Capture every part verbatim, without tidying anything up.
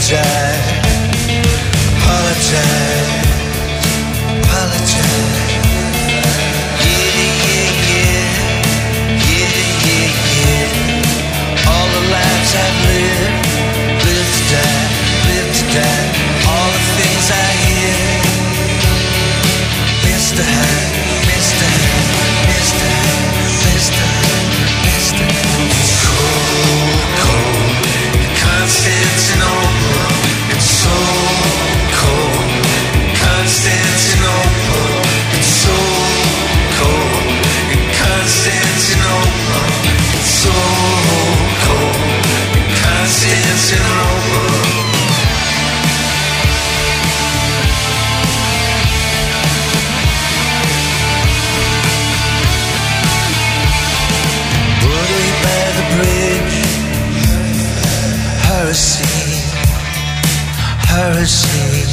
apologize, apologize, apologize. Yeah, yeah, yeah, yeah, yeah, yeah. All the lives I've lived, lived to die, lived to die. All the things I hear, Mister Hyde, Mister Hyde, Mister Hyde, Mister Hyde, Mister Hyde. It's cold, cold in Constantinople. It's so cold in Constantinople. It's so cold in Constantinople. It's so cold in Constantinople. Broadway by the bridge, hurricane, hurricane.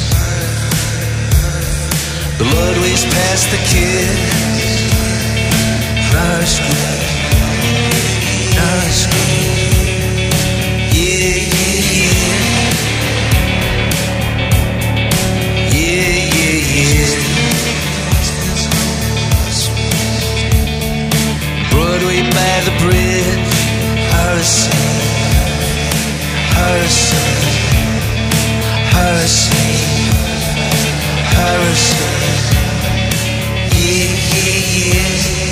The Lord ways past the kids, rush green, rush green. Yeah, yeah, yeah. Yeah, yeah, yeah. Broadway by the bridge, hurricane, hurricane, hurricane, hurricane. Yeah, yeah, yeah.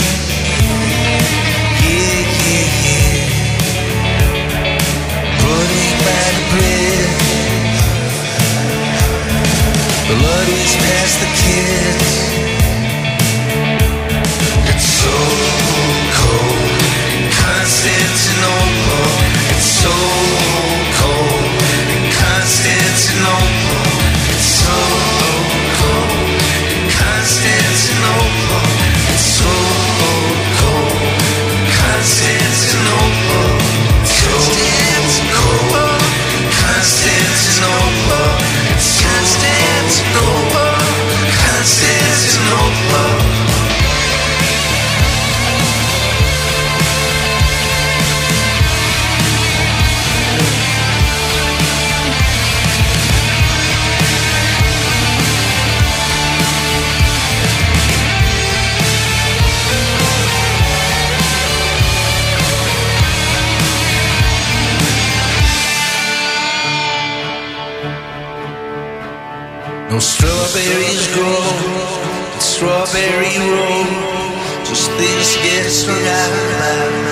Yeah, yeah, yeah. Broadway by the bridge, the Lord is past the kids. It's so cold in Constantinople. It's so cold in Constantinople. It's so cold in Constantinople. It's so cold in Constantinople. So cold in Constantinople. It's Constantinople, Constantinople. No strawberries grow in Strawberry Road, just things get around.